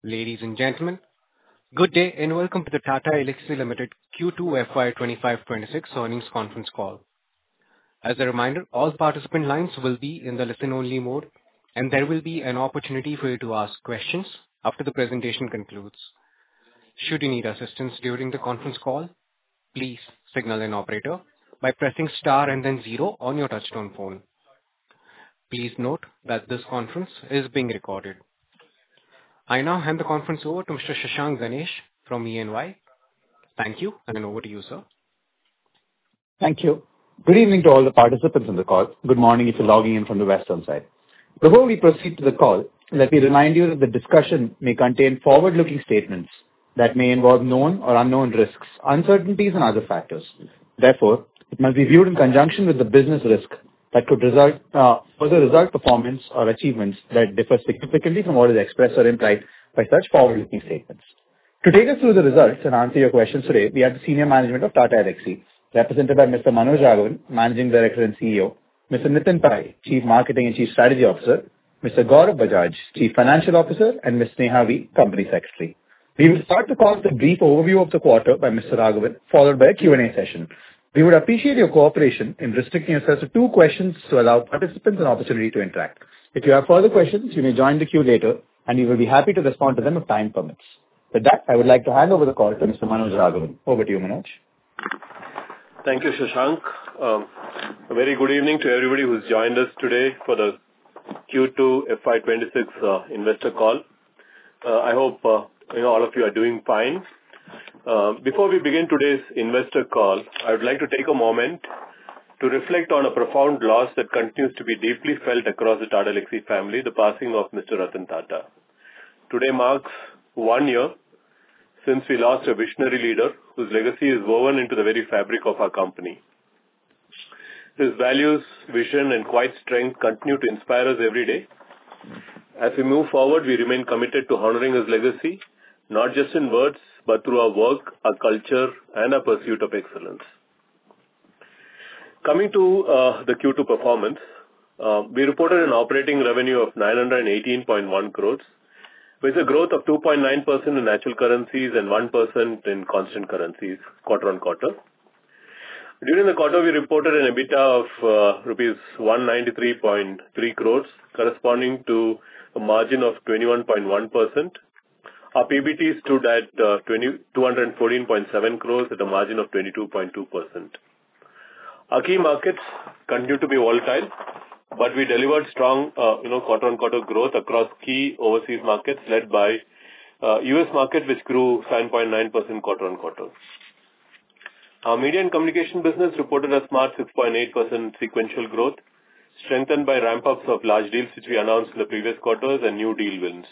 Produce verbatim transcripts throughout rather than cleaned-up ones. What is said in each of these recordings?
Ladies and gentlemen, good day and welcome to the Tata Elxsi Limited Q two F Y twenty-five twenty-six earnings conference call. As a reminder, all participant lines will be in the listen-only mode, and there will be an opportunity for you to ask questions after the presentation concludes. Should you need assistance during the conference call, please signal an operator by pressing star and then zero on your touchtone phone. Please note that this conference is being recorded. I now hand the conference over to Mister Shashank Ganesh from E and Y. Thank you, and over to you, sir. Thank you. Good evening to all the participants on the call. Good morning if you're logging in from the western side. Before we proceed to the call, let me remind you that the discussion may contain forward-looking statements that may involve known or unknown risks, uncertainties, and other factors. Therefore, it must be viewed in conjunction with the business risk that could result uh, further result performance or achievements that differ significantly from what is expressed or implied by such forward-looking statements. To take us through the results and answer your questions today, we have the senior management of Tata Elxsi, represented by Mister Manoj Raghavan, Managing Director and C E O, Mister Nitin Pai, Chief Marketing and Chief Strategy Officer, Mister Gaurav Bajaj, Chief Financial Officer, and Miz Sneha V, Company Secretary. We will start the call with a brief overview of the quarter by Mister Raghavan, followed by a Q and A session. We would appreciate your cooperation in restricting yourselves to two questions to allow participants an opportunity to interact. If you have further questions, you may join the queue later, and we will be happy to respond to them if time permits. With that, I would like to hand over the call to Mister Manoj Raghavan. Over to you, Manoj. Thank you, Shashank. Um, a very good evening to everybody who's joined us today for the Q two F Y twenty-six uh, investor call. Uh, I hope uh, you know all of you are doing fine. Uh, before we begin today's investor call, I would like to take a moment to reflect on a profound loss that continues to be deeply felt across the Tata Elxsi family, the passing of Mister Ratan Tata. Today marks one year since we lost a visionary leader whose legacy is woven into the very fabric of our company. His values, vision, and quiet strength continue to inspire us every day. As we move forward, we remain committed to honoring his legacy, not just in words, but through our work, our culture, and our pursuit of excellence. Coming to uh, the Q two performance, uh, we reported an operating revenue of nine hundred eighteen point one crores, with a growth of two point nine percent in natural currencies and one percent in constant currencies, quarter on quarter. During the quarter, we reported an EBITDA of uh, rupees one ninety-three point three crores, corresponding to a margin of twenty-one point one percent. Our P B T stood at uh, two hundred fourteen point seven crores at a margin of twenty-two point two percent. Our key markets continue to be volatile, but we delivered strong, uh, you know, quarter-on-quarter growth across key overseas markets, led by uh, U S market, which grew seven point nine percent quarter-on-quarter. Our media and communication business reported a smart six point eight percent sequential growth, strengthened by ramp-ups of large deals which we announced in the previous quarters and new deal wins.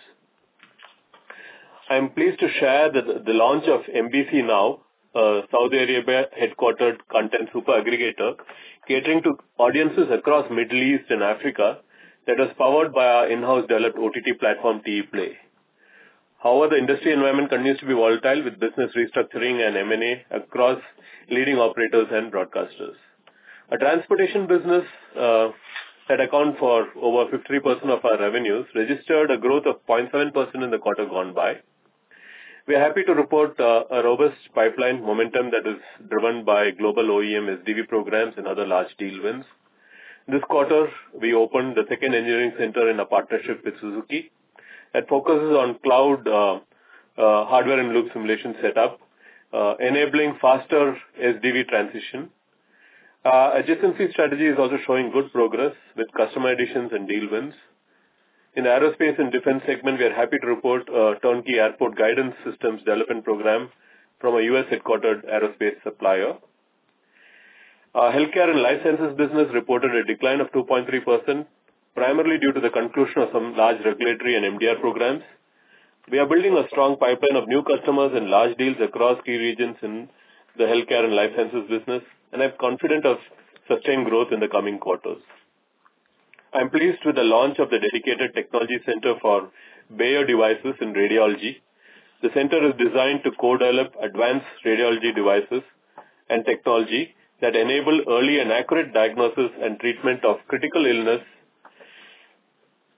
I am pleased to share that the launch of M B C Now, a Saudi Arabia headquartered content super aggregator, catering to audiences across Middle East and Africa, that was powered by our in-house developed O T T platform T E Play. However, the industry environment continues to be volatile with business restructuring and M and A across leading operators and broadcasters. Our transportation business uh, that account for over fifty percent of our revenues registered a growth of zero point seven percent in the quarter gone by. We are happy to report uh, a robust pipeline momentum that is driven by global O E M S D V programs and other large deal wins. This quarter, we opened the second engineering center in a partnership with Suzuki that focuses on cloud uh, uh, hardware and loop simulation setup, uh, enabling faster S D V transition. Uh, adjacency strategy is also showing good progress with customer additions and deal wins. In the aerospace and defense segment, we are happy to report a turnkey airport guidance systems development program from a U S headquartered aerospace supplier. Our healthcare and life sciences business reported a decline of two point three percent, primarily due to the conclusion of some large regulatory and M D R programs. We are building a strong pipeline of new customers and large deals across key regions in the healthcare and life sciences business, and I'm confident of sustained growth in the coming quarters. I'm pleased with the launch of the dedicated technology center for Bayer devices in radiology. The center is designed to co-develop advanced radiology devices and technology that enable early and accurate diagnosis and treatment of critical illness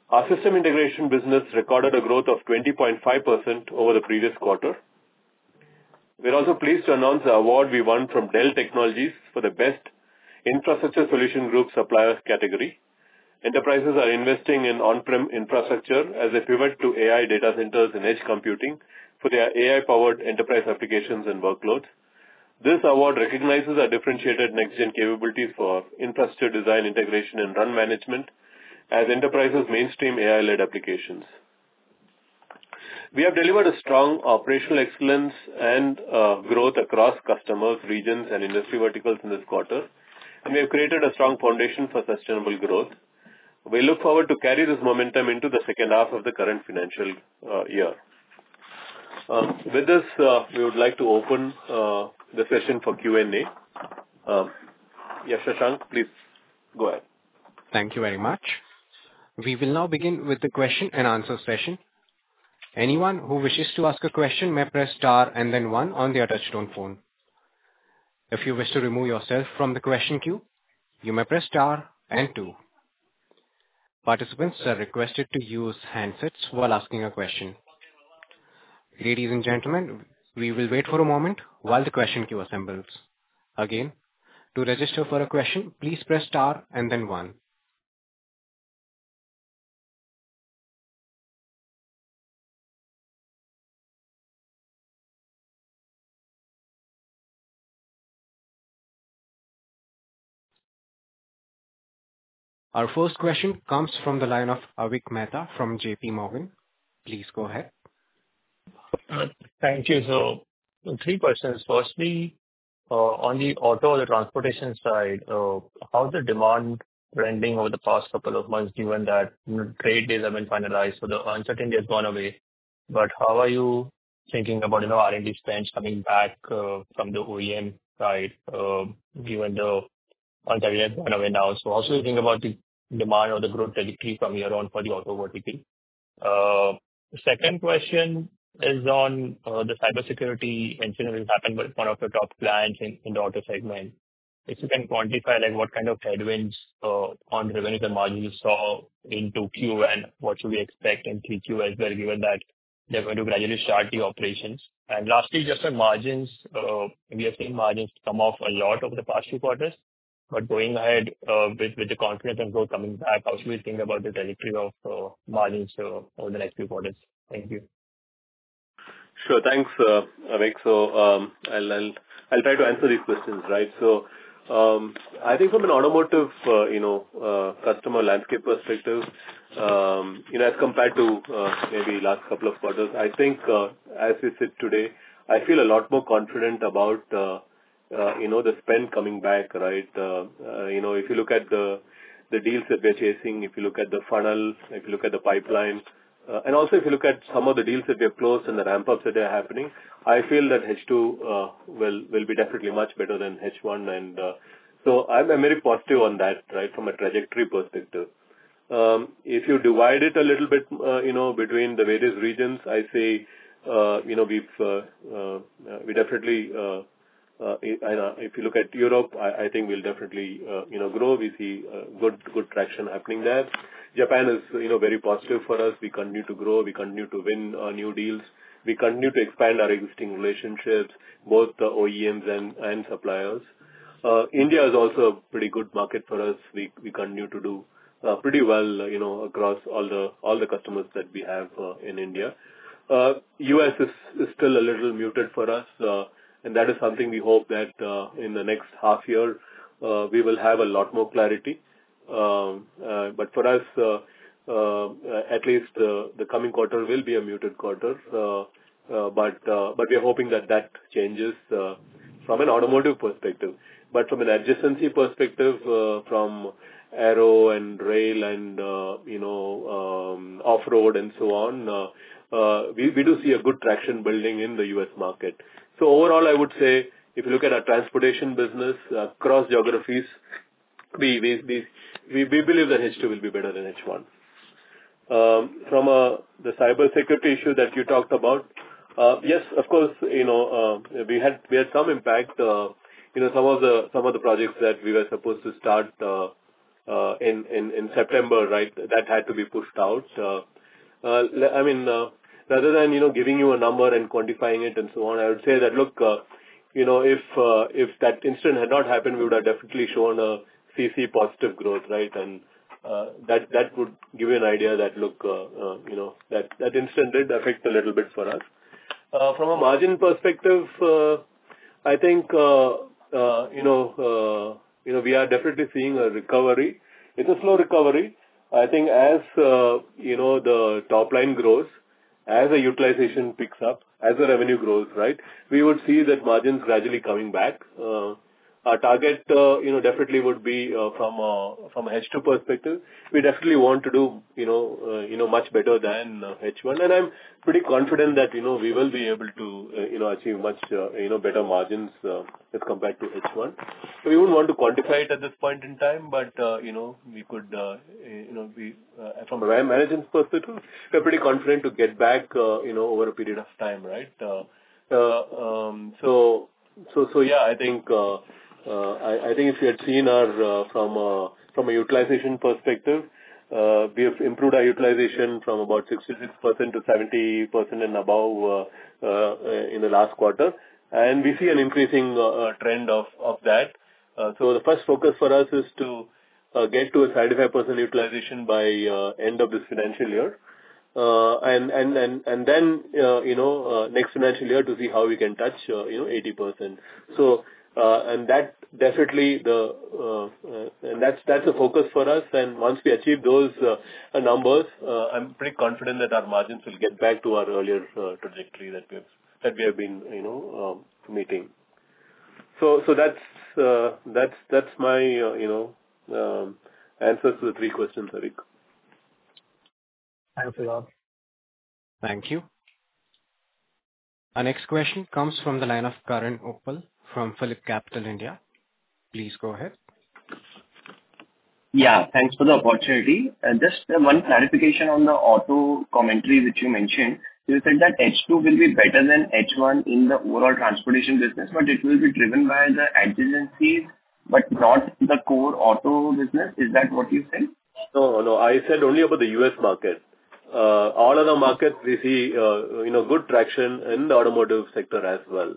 Our system integration business recorded a growth of twenty point five percent over the previous quarter. We're also pleased to announce the award we won from Dell Technologies for the Best Infrastructure Solution Group Supplier category. Enterprises are investing in on-prem infrastructure as they pivot to A I data centers and edge computing for their A I-powered enterprise applications and workloads. This award recognizes our differentiated next-gen capabilities for infrastructure design, integration, and run management as enterprises mainstream A I-led applications. We have delivered a strong operational excellence and uh, growth across customers, regions, and industry verticals in this quarter, and we have created a strong foundation for sustainable growth. We look forward to carry this momentum into the second half of the current financial uh, year. Uh, with this, uh, we would like to open uh, the session for Q and A. Uh, yeah, Shashank, please go ahead. Thank you very much. We will now begin with the question and answer session. Anyone who wishes to ask a question may press star and then one on their touchtone phone. If you wish to remove yourself from the question queue, you may press star and two. Participants are requested to use handsets while asking a question. Ladies and gentlemen, we will wait for a moment while the question queue assembles. Again, to register for a question, please press star and then one. Our first question comes from the line of Avik Mehta from J P Morgan. Please go ahead. Uh, Thank you. So three questions. Firstly, uh, on the auto or the transportation side, uh, how's the demand trending over the past couple of months, given that you know, trade deals have been finalized, so the uncertainty has gone away. But how are you thinking about, you know, R and D spends coming back uh, from the O E M side, uh, given the uncertainty has gone away now? So how do you think about the demand or the growth trajectory from here on for the auto vertical? Uh, The second question is on uh, the cybersecurity incident that happened with one of your top clients in in the auto segment. If you can quantify like what kind of headwinds uh, on revenues and margins you saw in two Q and what should we expect in three Q as well, given that they're going to gradually start the operations. And lastly, just on margins, uh, we have seen margins come off a lot over the past few quarters. But going ahead uh, with with the confidence and growth coming back, how should we think about the trajectory of uh, margins uh, over the next few quarters? Thank you. Sure. Thanks, uh, Avik. So um, I'll, I'll I'll try to answer these questions, right? So um, I think from an automotive, uh, you know, uh, customer landscape perspective, um, you know, as compared to uh, maybe last couple of quarters, I think uh, as we sit today, I feel a lot more confident about uh, uh, you know the spend coming back, right? Uh, uh, you know, if you look at the the deals that we're chasing, if you look at the funnel, if you look at the pipeline. Uh, and also, if you look at some of the deals that we have closed and the ramp-ups that are happening, I feel that H two uh, will will be definitely much better than H one. And uh, so I'm, I'm very positive on that, right, from a trajectory perspective. Um, if you divide it a little bit, uh, you know, between the various regions, I say, uh, you know, we've uh, uh, we definitely, uh, uh, if you look at Europe, I, I think we'll definitely, uh, you know, grow. We see uh, good good traction happening there. Japan is, you know, very positive for us. We continue to grow. We continue to win uh, new deals. We continue to expand our existing relationships, both the O E Ms and, and suppliers. Uh, India is also a pretty good market for us. We we continue to do uh, pretty well, uh, you know, across all the all the customers that we have uh, in India. Uh, U S is, is still a little muted for us, uh, and that is something we hope that uh, in the next half year uh, we will have a lot more clarity. Um, uh, but for us, uh, uh, at least uh, the coming quarter will be a muted quarter. Uh, uh, but uh, but we are hoping that that changes uh, from an automotive perspective. But from an adjacency perspective, uh, from aero and rail and uh, you know um, off-road and so on, uh, uh, we we do see a good traction building in the U S market. So overall, I would say if you look at our transportation business uh, across geographies, we we we we we believe that H two will be better than H one. Um, from a, the cyber security issue that you talked about, uh, yes, of course, you know, uh, we had we had some impact. Uh, you know, some of the some of the projects that we were supposed to start, uh, uh, in, in, in September, right, that had to be pushed out. Uh, uh, I mean, uh, rather than, you know, giving you a number and quantifying it and so on, I would say that, look, uh, you know, if uh, if that incident had not happened, we would have definitely shown a C C positive growth, right? And uh, that that would give you an idea that, look, uh, uh, you know, that that incident did affect a little bit for us. Uh, From a margin perspective, uh, I think, uh, uh, you know, uh, you know, we are definitely seeing a recovery. It's a slow recovery. I think as, uh, you know, the top line grows, as the utilization picks up, as the revenue grows, right, we would see that margins gradually coming back. Uh, Our target, uh, you know, definitely would be uh, from a from a H two perspective. We definitely want to do, you know, uh, you know, much better than uh, H one, and I'm pretty confident that, you know, we will be able to, uh, you know, achieve much, uh, you know, better margins uh, as compared to H one. So we wouldn't want to quantify it at this point in time, but uh, you know, we could, uh, you know, we uh, from a management's perspective, we're pretty confident to get back, uh, you know, over a period of time, right? Uh, uh, um, so so so yeah, I think. Uh, Uh, I, I think if you had seen our uh, from a, from a utilization perspective, uh, we have improved our utilization from about sixty-six percent to seventy percent and above uh, uh, in the last quarter, and we see an increasing uh, trend of of that. Uh, so the first focus for us is to uh, get to a seventy-five percent utilization by uh, end of this financial year. Uh, and and and and then uh, you know uh, next financial year to see how we can touch uh, you know eighty percent. So uh, and that definitely the uh, uh, and that's that's a focus for us. And once we achieve those uh, numbers, uh, I'm pretty confident that our margins will get back to our earlier uh, trajectory that we have that we have been you know um, meeting. So so that's uh, that's that's my uh, you know um, answers to the three questions, Arik. Thanks a lot. Thank you. Our next question comes from the line of Karan Uppal from Phillip Capital India. Please go ahead. Yeah, thanks for the opportunity. Uh, Just uh, one clarification on the auto commentary which you mentioned. You said that H two will be better than H one in the overall transportation business, but it will be driven by the adjacencies, but not the core auto business. Is that what you said? No, no, I said only about the U S market. Uh, all other markets, we see, uh, you know, good traction in the automotive sector as well.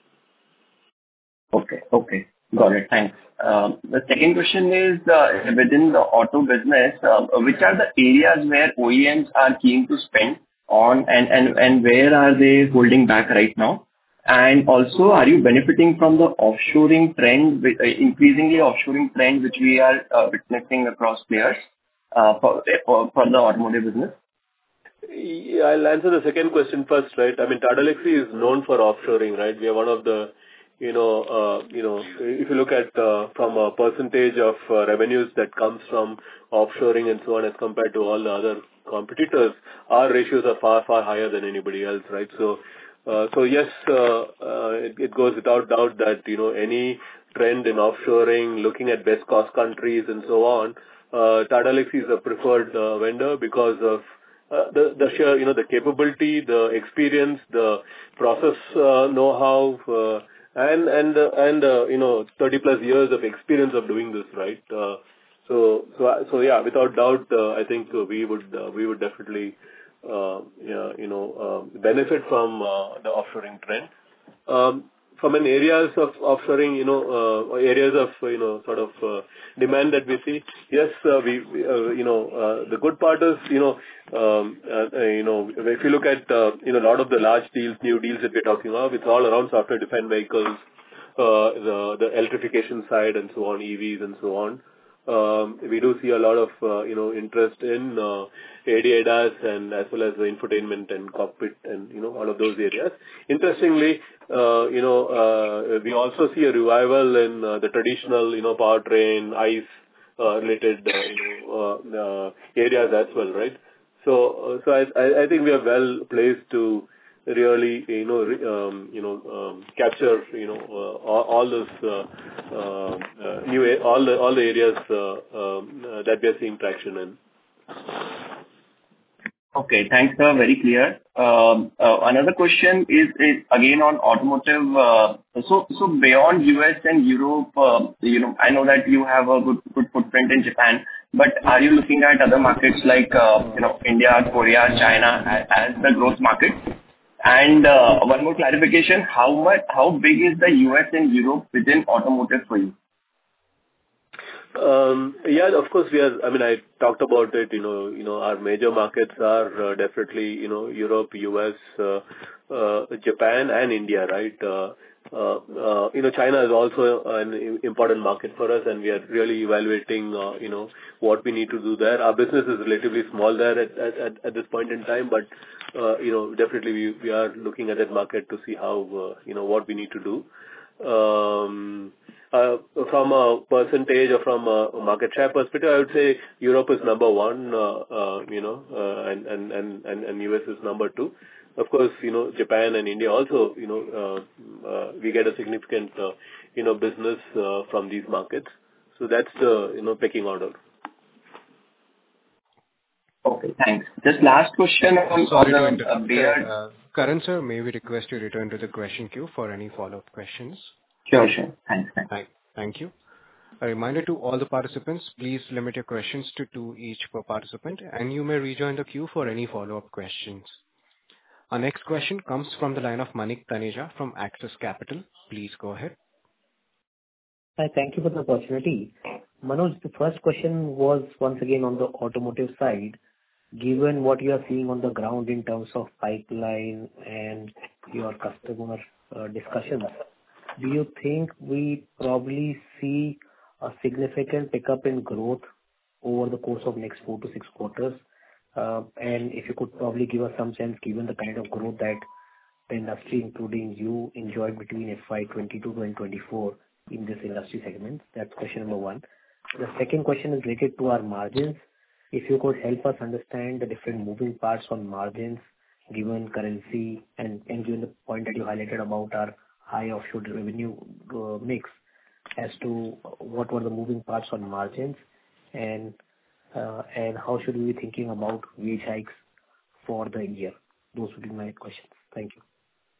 Okay. Okay. Got it. Thanks. Um, The second question is, uh, within the auto business, uh, which are the areas where O E Ms are keen to spend on, and and and where are they holding back right now? And also, are you benefiting from the offshoring trend, with- uh, increasingly offshoring trend, which we are uh, witnessing across players uh, for for for the automotive business? Yeah, I'll answer the second question first, right? I mean, Tata Elxsi is known for offshoring, right? We are one of the, you know, uh, you know, if you look at uh, from a percentage of uh, revenues that comes from offshoring and so on as compared to all the other competitors, our ratios are far, far higher than anybody else, right? So, uh, so yes, uh, uh, it, it goes without doubt that, you know, any trend in offshoring, looking at best cost countries and so on, uh, Tata Elxsi is a preferred uh, vendor because of Uh, the the sheer, you know, the capability, the experience, the process uh, know-how, uh, and and uh, and uh, you know, thirty plus years of experience of doing this, right? Uh, so so so yeah, without doubt, uh, I think uh, we would uh, we would definitely uh, yeah, you know uh, benefit from uh, the offshoring trend. Um, From an areas of offshoring, you know, uh, areas of, you know, sort of uh, demand that we see, yes, uh, we, we, uh, you know, uh, the good part is, you know, um, uh, uh, you know, if you look at, uh, you know, a lot of the large deals, new deals that we're talking of, it's all around software-defined vehicles, uh, the the electrification side and so on, E Vs and so on. Um, we do see a lot of, uh, you know, interest in uh, A D A D A S and as well as the infotainment and cockpit and, you know, all of those areas. Interestingly, uh, you know, uh, we also see a revival in uh, the traditional, you know, powertrain, ICE uh, related, uh, you know, uh, uh, areas as well, right? So, uh, so I, I I think we are well placed to really, you know, re, um, you know, um, capture, you know, uh, all, all those uh, uh, uh, new, a- all the all the areas uh, um, uh, that we are seeing traction in. Okay, thanks, sir. Very clear. Um, uh, Another question is is again on automotive. uh, So so beyond U S and Europe, uh, you know, I know that you have a good good footprint in Japan, but are you looking at other markets like, uh, you know, India, Korea, China a- as the growth market? And uh, one more clarification, how much, how big is the U S and Europe within automotive for you? Um, Yeah, of course, we are. I mean, I talked about it, you know, you know, our major markets are uh, definitely, you know, Europe, U S, uh, uh, Japan and India, right? Uh, uh, uh, You know, China is also an im- important market for us, and we are really evaluating, uh, you know, what we need to do there. Our business is relatively small there at at at at this point in time, but, uh, you know, definitely we we are looking at that market to see how, uh, you know, what we need to do. Um uh From a percentage or from a market share perspective, I would say Europe is number one, uh uh you know, uh and and and and and U S is number two. Of course, you know, Japan and India also, you know, uh uh we get a significant, uh you know, business uh from these markets. So that's the, you know, pecking order. Okay, thanks. Just last question on Sorry to on the uh, interrupt. Bayer. Uh, Karan sir, may we request you return to the question queue for any follow-up questions? Sure, sure. Thanks. Thanks. Thank thank you. A reminder to all the participants, please limit your questions to two each per participant, and you may rejoin the queue for any follow-up questions. Our next question comes from the line of Manik Taneja from Axis Capital. Please go ahead. Hi, thank you for the opportunity. Manoj, the first question was once again on the automotive side. Given what you are seeing on the ground in terms of pipeline and your customer uh, discussions, do you think we probably see a significant pickup in growth over the course of next four to six quarters? Uh, And if you could probably give us some sense, given the kind of growth that the industry, including you, enjoyed between F Y twenty-two and twenty-four in this industry segment. That's question number one. The second question is related to our margins. If you could help us understand the different moving parts on margins, given currency and and given the point that you highlighted about our high offshore revenue uh, mix, as to what were the moving parts on margins, and uh, and how should we be thinking about wage hikes for the year? Those would be my questions. Thank you.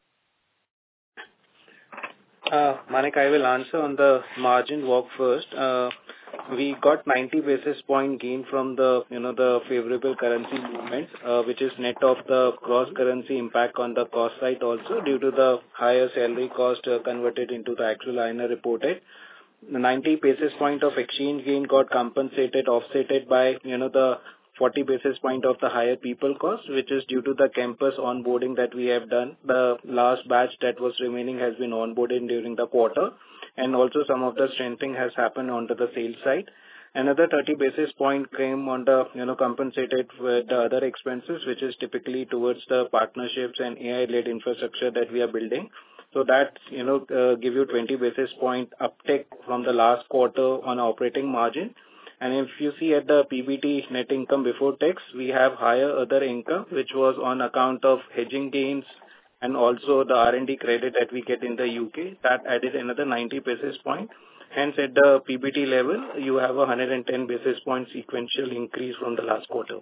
Uh, Manik, I will answer on the margin walk first. Uh, We got ninety basis point gain from the, you know, the favorable currency movements, uh, which is net of the cross-currency impact on the cost side also, due to the higher salary cost uh, converted into the actual I N R reported. The ninety basis point of exchange gain got compensated, offsetted by, you know, the forty basis point of the higher people cost, which is due to the campus onboarding that we have done. The last batch that was remaining has been onboarded during the quarter, and also some of the strengthening has happened onto the sales side. Another thirty basis point came on the, you know, compensated with the other expenses, which is typically towards the partnerships and A I-led infrastructure that we are building. So that, you know, uh, give you twenty basis point uptick from the last quarter on operating margin. And if you see at the P B T, net income before tax, we have higher other income, which was on account of hedging gains and also the R and D credit that we get in the U K. That added another ninety basis point. Hence, at the P B T level, you have a one hundred ten basis point sequential increase from the last quarter.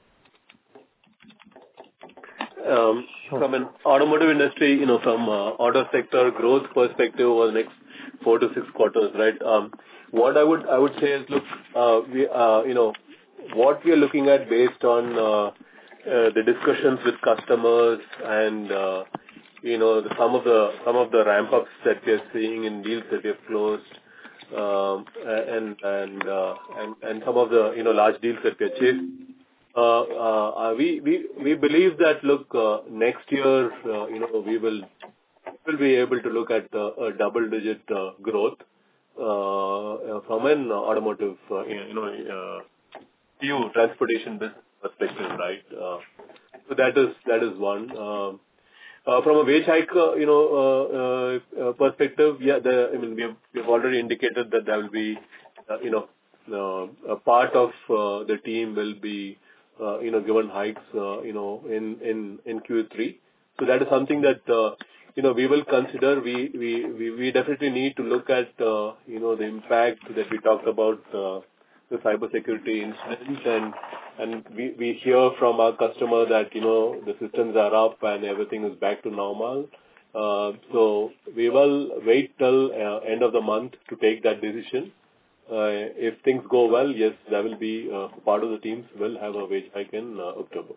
Um, From an automotive industry, you know, from uh, auto sector growth perspective over the next four to six quarters, right? Um, What I would I would say is, look, uh, we, uh, you know, what we are looking at based on uh, uh, the discussions with customers and, uh, you know, the- some of the some of the ramp-ups that we are seeing in deals that we have closed, um, and and uh, and and some of the, you know, large deals that we achieved. Uh, uh, We we we believe that, look, uh, next year, uh, you know, we will will be able to look at uh, a double-digit uh, growth uh, uh, from an automotive, uh, you know, uh, P U transportation business perspective, right? Uh, So that is that is one. Um, uh, From a wage hike, uh, you know, uh, uh, uh, perspective, yeah, the I mean, we have we have already indicated that there will be, uh, you know, uh, a part of uh, the team will be, uh, you know, given hikes, uh, you know, in in in Q three. So that is something that, uh, you know, we will consider. We we we we definitely need to look at, uh, you know, the impact that we talked about, uh, the cybersecurity incident, and and we we hear from our customer that, you know, the systems are up and everything is back to normal. Uh, so we will wait till uh, end of the month to take that decision. Uh, if things go well, yes, there will be uh, part of the teams will have a wage hike in uh, October.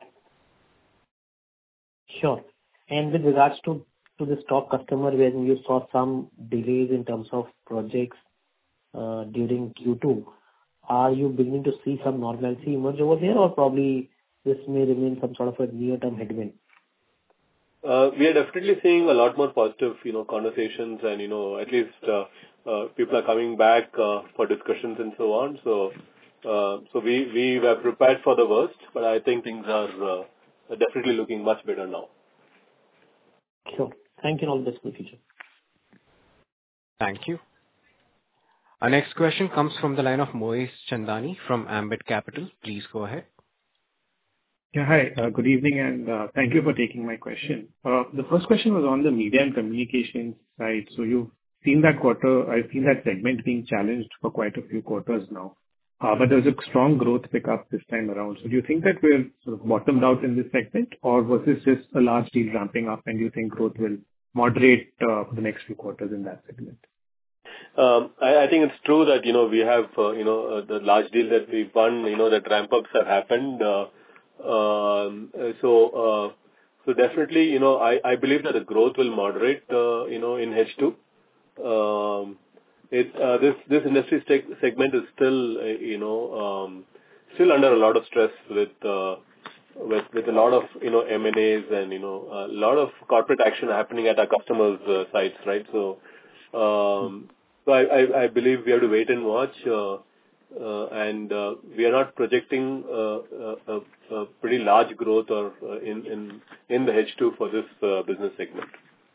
Sure. And with regards to to this top customer, when you saw some delays in terms of projects uh, during Q two, are you beginning to see some normalcy emerge over there, or probably this may remain some sort of a near-term headwind? Uh, we are definitely seeing a lot more positive, you know, conversations, and, you know, at least uh, uh, people are coming back uh, for discussions and so on. So, uh, so we we were prepared for the worst, but I think things are uh, definitely looking much better now. Sure. Thank you, and all the best for the future. Thank you. Our next question comes from the line of Moez Chandani from Ambit Capital. Please go ahead. Yeah, hi. Uh, good evening, and uh, thank you for taking my question. Uh, the first question was on the media and communications side. So you've seen that quarter, I've seen that segment being challenged for quite a few quarters now. Uh, but there's a strong growth pickup this time around. So do you think that we're sort of bottomed out in this segment, or was this just a large deal ramping up, and do you think growth will moderate uh, for the next few quarters in that segment? Um, I, I think it's true that, you know, we have, uh, you know, uh, the large deal that we've won, you know, that ramp-ups have happened. Uh, um, so, uh, so definitely, you know, I, I believe that the growth will moderate, uh, you know, in H two. Um, it, uh, this, this industry seg- segment is still, uh, you know, um, still under a lot of stress with, uh, with, with a lot of, you know, M and A's and, you know, a lot of corporate action happening at our customers' uh, sites, right? So, um, so I, I, I believe we have to wait and watch, uh, uh, and uh, we are not projecting uh, a, a, a pretty large growth or uh, in, in in the H two for this uh, business segment.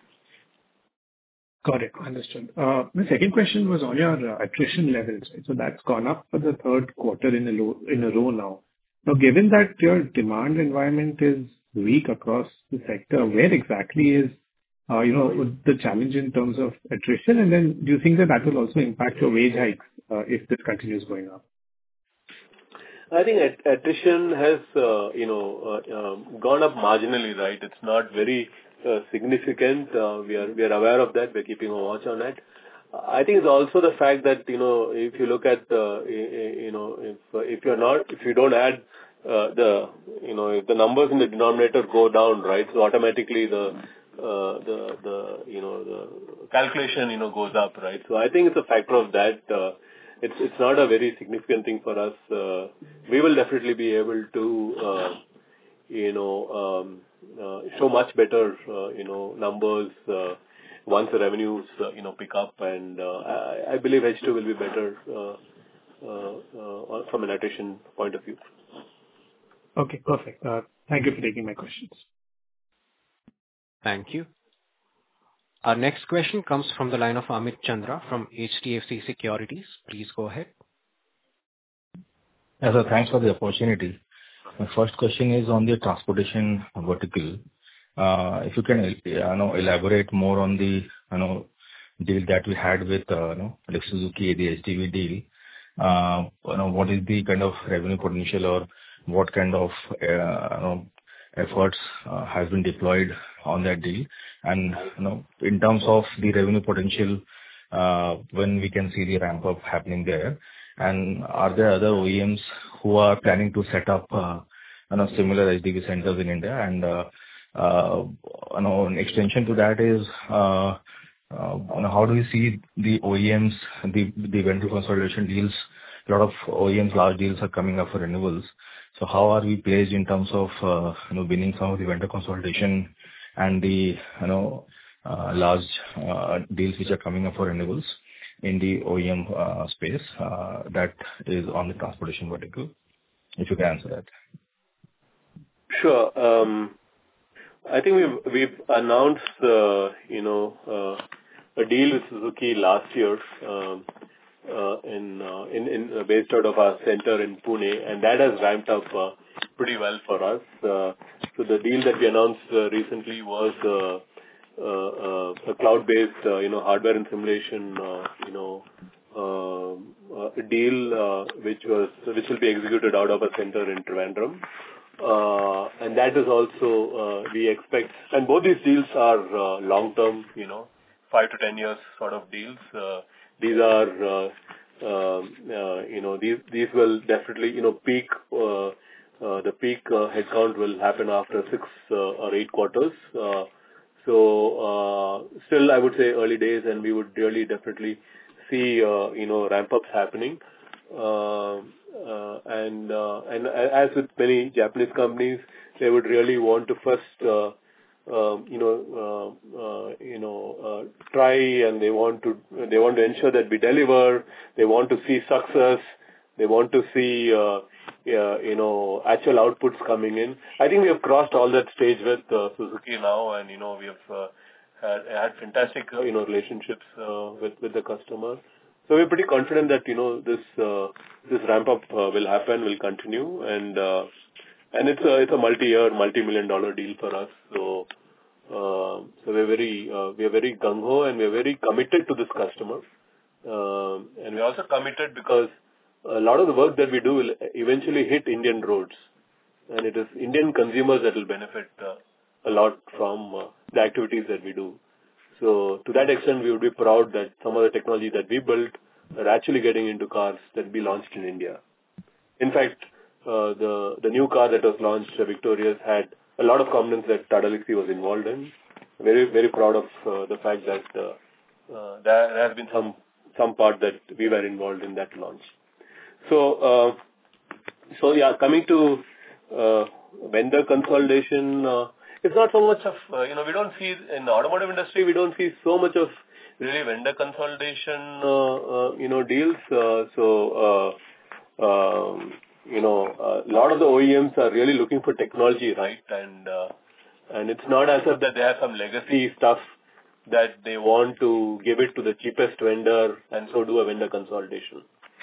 Got it. Understood. Uh, My second question was on your uh, attrition levels, right? So that's gone up for the third quarter in a row, in a row now. Now, given that your demand environment is weak across the sector, where exactly is, uh, you know, the challenge in terms of attrition? And then do you think that that will also impact your wage hikes, uh, if this continues going up? I think at- attrition has, uh, you know, uh, um, gone up marginally, right? It's not very uh, significant. Uh, We are we are aware of that. We're keeping a watch on it. I think it's also the fact that, you know, if you look at, uh, y- y- you know, if uh, if you're not, if you don't add uh, the, you know, if the numbers in the denominator go down, right, so automatically the, uh, the the you know, the calculation, you know, goes up, right? So I think it's a factor of that. uh, It's it's not a very significant thing for us. Uh, We will definitely be able to, uh, you know, um, uh, show much better, uh, you know, numbers uh, once the revenues, uh, you know, pick up. And uh, I I believe H two will be better uh, uh, uh, from an attrition point of view. Okay, perfect. Uh, Thank you for taking my questions. Thank you. Our next question comes from the line of Amit Chandra from H D F C Securities. Please go ahead. Yeah, so thanks for the opportunity. My first question is on the transportation vertical. Uh, If you can, uh, you know, elaborate more on the, you know, deal that we had with, uh, you know, like Suzuki, the H D V deal. Uh, You know, what is the kind of revenue potential, or what kind of, uh, you know, efforts uh, has been deployed on that deal? And, you know, in terms of the revenue potential, uh, when we can see the ramp up happening there, and are there other O E Ms who are planning to set up, uh, you know, similar H D V centers in India? And, uh, uh, you know, an extension to that is, uh, uh, you know, how do you see the O E Ms, the the vendor consolidation deals? A lot of O E Ms, large deals are coming up for renewals. So how are we placed in terms of, uh, you know, winning some of the vendor consolidation and the, you know, uh, large uh, deals which are coming up for renewals in the O E M uh, space, uh, that is on the transportation vertical? If you can answer that. Sure. Um, I think we've we've announced, uh, you know, uh, a deal with Suzuki last year, um, uh, in uh, in in uh, based out of our center in Pune, and that has ramped up uh, pretty well for us. Uh, So the deal that we announced uh, recently was uh, uh, uh, a cloud-based, uh, you know, hardware and simulation, uh, you know, uh, a deal uh, which was which will be executed out of a center in Trivandrum. Uh, and that is also, uh, we expect, and both these deals are uh, long-term, you know, five to ten years sort of deals. Uh, these are, uh, um, uh, you know, these these will definitely, you know, peak, uh, uh, the peak uh, headcount will happen after six uh, or eight quarters. Uh, so, uh, still, I would say early days, and we would really definitely see, uh, you know, ramp-ups happening. Uh, uh, and uh, and as with many Japanese companies, they would really want to first, uh, uh, you know, uh, uh, you know, uh, try, and they want to they want to ensure that we deliver. They want to see success. They want to see, uh, uh, you know, actual outputs coming in. I think we have crossed all that stage with uh, Suzuki now, and you know, we have uh, had, had fantastic, uh, you know, relationships uh, with with the customer. So we're pretty confident that, you know, this uh, this ramp up uh, will happen, will continue, and uh, and it's a it's a multi-year, multi-million dollar deal for us. So uh, so we're very uh, we are very gung ho, and we're very committed to this customer, uh, and we're also committed because a lot of the work that we do will eventually hit Indian roads, and it is Indian consumers that will benefit uh, a lot from uh, the activities that we do. So to that extent, we would be proud that some of the technology that we built are actually getting into cars that we launched in India. In fact, uh, the the new car that was launched, uh, Victorious, had a lot of components that Tata Elxsi was involved in. Very very proud of uh, the fact that uh, uh, there has been some some part that we were involved in that launch. So uh, so yeah, coming to uh, vendor consolidation. Uh, It's not so much of, uh, you know, we don't see, in the automotive industry, we don't see so much of really vendor consolidation, uh, uh, you know, deals. Uh, so, uh, um, you know, a lot of the O E Ms are really looking for technology, right? And, uh, and it's not as if that they have some legacy stuff that they want to give it to the cheapest vendor and so do a vendor consolidation.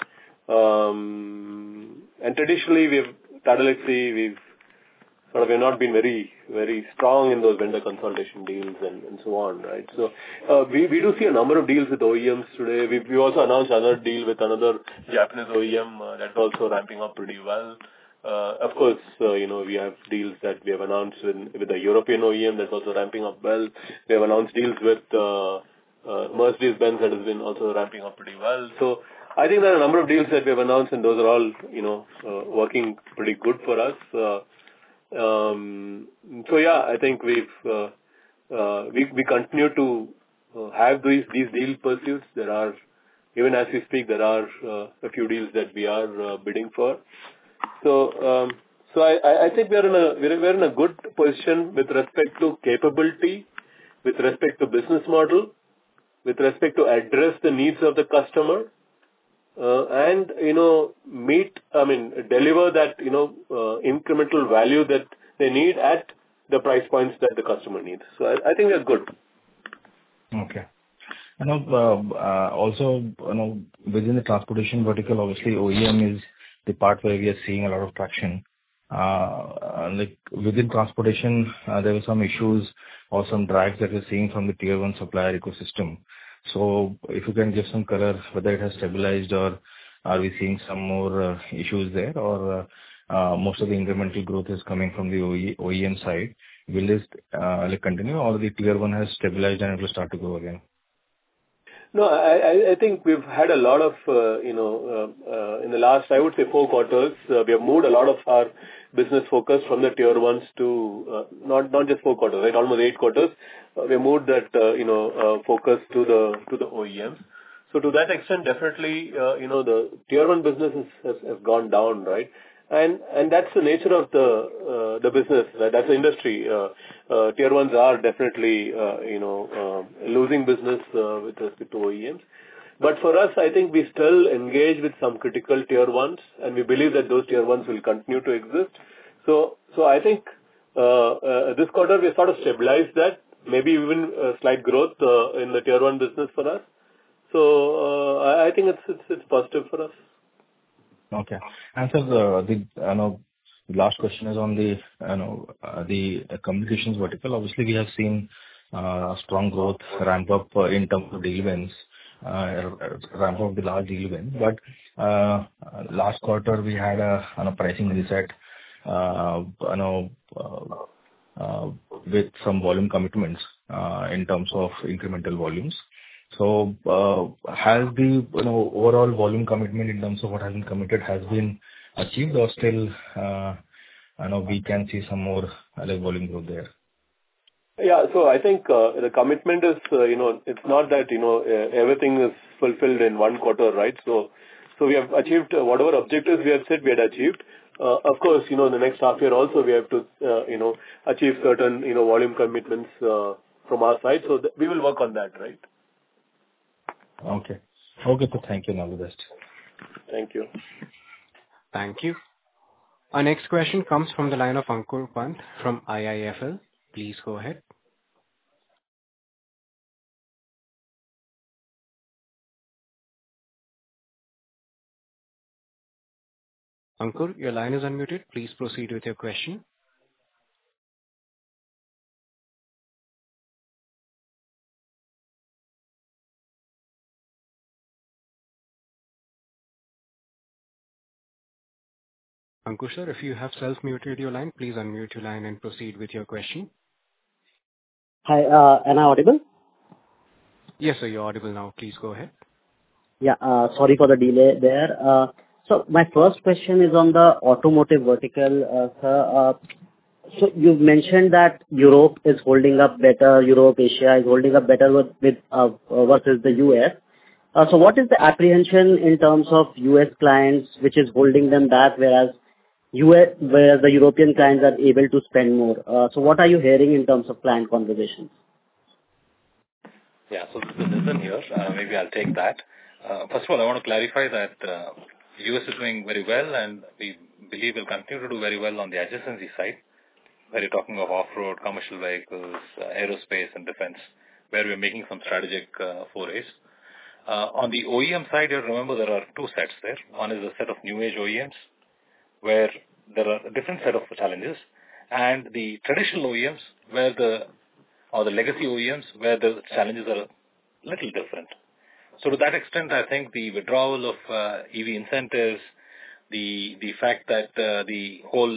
Um, and traditionally, we've, Tata Elxsi, we've, Sort of, we've not been very, very strong in those vendor consolidation deals and, and so on, right? So, uh, we, we do see a number of deals with O E Ms today. We, we also announced another deal with another Japanese O E M uh, that's also ramping up pretty well. Uh, of course, uh, you know, we have deals that we have announced with, with a European O E M that's also ramping up well. We have announced deals with uh, uh, Mercedes-Benz that has been also ramping up pretty well. So, I think there are a number of deals that we have announced, and those are all, you know, uh, working pretty good for us. Uh, Um, so yeah, I think we've uh, uh, we we continue to uh, have these these deal pursuits. There are, even as we speak, there are uh, a few deals that we are uh, bidding for. So um, so I, I think we are in a we're, we're in a good position with respect to capability, with respect to business model, with respect to address the needs of the customer. Uh, and, you know, meet, I mean, deliver that, you know, uh, incremental value that they need at the price points that the customer needs. So I, I think we are good. Okay. You know, uh, uh, also, you know, within the transportation vertical, obviously O E M is the part where we are seeing a lot of traction. Uh, like within transportation, uh, there were some issues or some drags that we're seeing from the tier one supplier ecosystem. So if you can give some color, whether it has stabilized or are we seeing some more uh, issues there, or uh, uh, most of the incremental growth is coming from the O E M side. Will this uh, like continue, or the tier one has stabilized and it will start to grow again? No, I I think we've had a lot of, uh, you know, uh, uh, in the last, I would say, four quarters, uh, we have moved a lot of our business focus from the tier ones to, uh, not not just four quarters, right, almost eight quarters. Uh, we moved that, uh, you know, uh, focus to the to the O E Ms. So to that extent, definitely, uh, you know, the tier one business is, has, has gone down, right? And and that's the nature of the uh, the business. Right? That's the industry. Uh, uh, tier ones are definitely uh, you know uh, losing business uh, with respect to O E Ms. But for us, I think we still engage with some critical tier ones, and we believe that those tier ones will continue to exist. So so I think uh, uh, this quarter we sort of stabilized that. Maybe even a slight growth uh, in the tier one business for us. So uh, I think it's it's it's positive for us. Okay. And so the, the I know, the last question is on the, you know, uh, the communications vertical. Obviously, we have seen uh, strong growth ramp up uh, in terms of deal wins. uh, ramp up the large deal win. But uh, last quarter, we had a, you know, pricing reset, uh, you know, uh, uh, with some volume commitments uh, in terms of incremental volumes. So uh, has the, you know, overall volume commitment in terms of what has been committed has been achieved, or still, uh, you know, we can see some more uh, like volume growth there? Yeah. So I think uh, the commitment is, uh, you know, it's not that, you know, uh, everything is fulfilled in one quarter, right? So so we have achieved uh, whatever objectives we have said we had achieved. Uh, Of course, you know, the next half year also, we have to, uh, you know, achieve certain, you know, volume commitments uh, from our side. So th- we will work on that, right? Okay. Okay, so thank you and all the best. Thank you. Thank you. Our next question comes from the line of Ankur Pant from I I F L. Please go ahead. Ankur, your line is unmuted. Please proceed with your question. Ankur sir, if you have self-muted your line, please unmute your line and proceed with your question. Hi, uh, am I audible? Yes, sir, you're audible now. Please go ahead. Yeah, uh, sorry for the delay there. Uh, So my first question is on the automotive vertical. uh, Sir, Uh, so you've mentioned that Europe is holding up better, Europe, Asia is holding up better with with, uh, uh, versus the U S. Uh, So what is the apprehension in terms of U S clients, which is holding them back, whereas U S, whereas the European clients are able to spend more? Uh, So what are you hearing in terms of client conversations? Yeah. So this is Nitin here. Uh, Maybe I'll take that. Uh, First of all, I want to clarify that uh, U S is doing very well, and we believe will continue to do very well on the adjacency side, where you're talking of off-road, commercial vehicles, uh, aerospace, and defense, where we're making some strategic uh, forays. Uh, On the O E M side, you remember there are two sets there. One is a set of new age O E Ms, where there are a different set of challenges, and the traditional O E Ms, where the or the legacy O E Ms, where the challenges are a little different. So to that extent, I think the withdrawal of uh, E V incentives, the the fact that uh, the whole